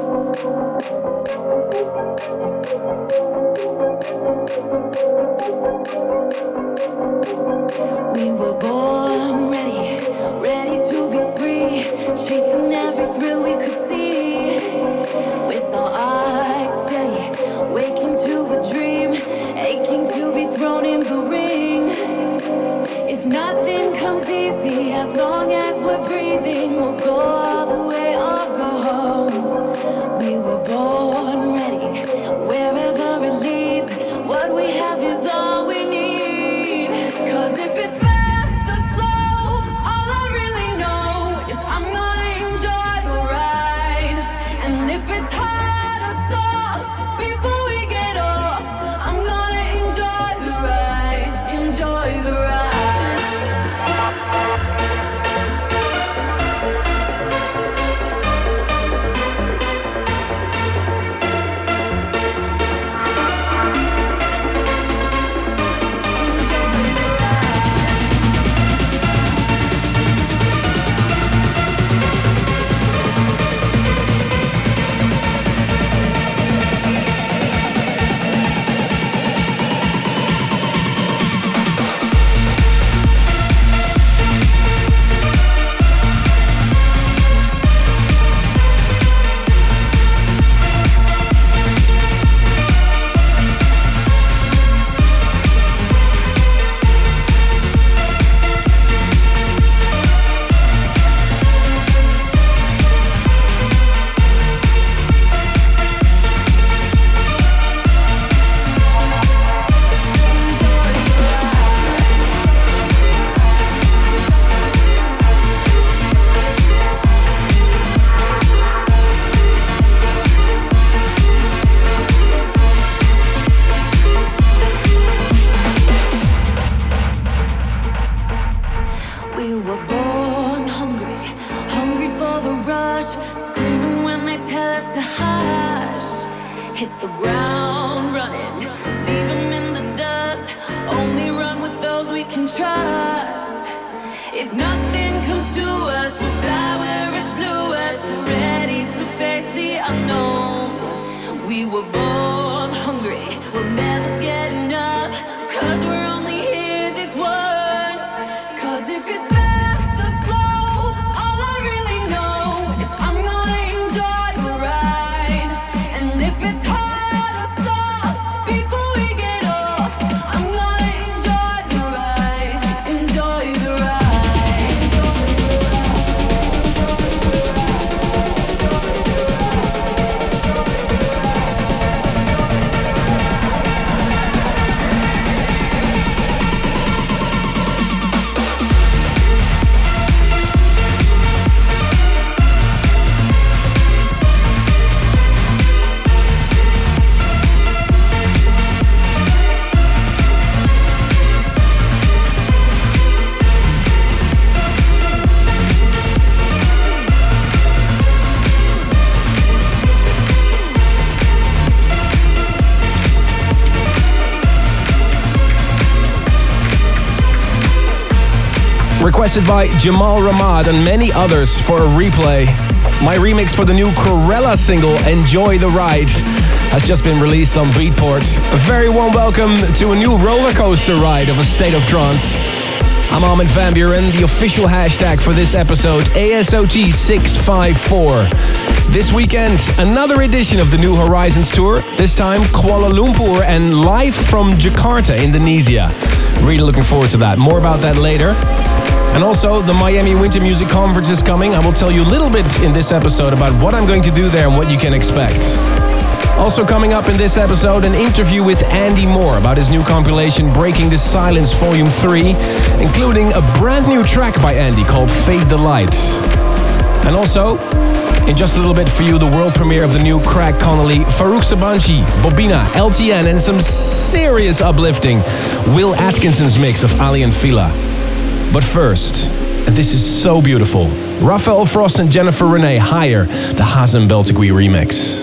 We were born ready, ready to be free, chasing every thrill we could see. With our eyes steady, waking to a dream, aching to be thrown in the ring. If nothing comes easy, as long as we're breathing, we'll go all the way or go home. We were born ready, wherever it leads. What we have is all we need. 'Cause if it's fast or slow, all I really know is I'm gonna enjoy the ride. And if it's hard or soft, before we get off, I'm gonna enjoy the ride, enjoy the ride. We were born hungry, hungry for the rush, screaming when they tell us to hush. Hit the ground running, leave them in the dust. Only run with those we can trust. If nothing comes to us, we'll fly where it's bluest, ready to face the unknown. We were born hungry, we'll never get enough, 'cause we're only here this once. 'Cause if it's fast or slow, all I really know is I'm gonna enjoy the ride. And if it's hard or soft, before we get off, I'm gonna enjoy the ride, enjoy the ride. Requested by Jamal Ramad and many others for a replay. My remix for the new Corella single, Enjoy the Ride, has just been released on Beatport. A very warm welcome to a new roller coaster ride of a state of trance. I'm Armin van Buuren, the official hashtag for this episode, ASOT654. This weekend, another edition of the New Horizons Tour, this time Kuala Lumpur and live from Jakarta, Indonesia. Really looking forward to that. More about that later. And also, the Miami Winter Music Conference is coming. I will tell you a little bit in this episode about what I'm going to do there and what you can expect. Also coming up in this episode, an interview with Andy Moore about his new compilation Breaking the Silence Volume 3, including a brand new track by Andy called Fade the Light. And also, in just a little bit for you, the world premiere of the new Craig Connolly, Farouk Sabanchi, Bobina, LTN, and some serious uplifting Will Atkinson's mix of Ali and Fila. But first, and this is so beautiful, Raphael Frost and Jennifer Renee Higher, the Hazem Beltegui remix.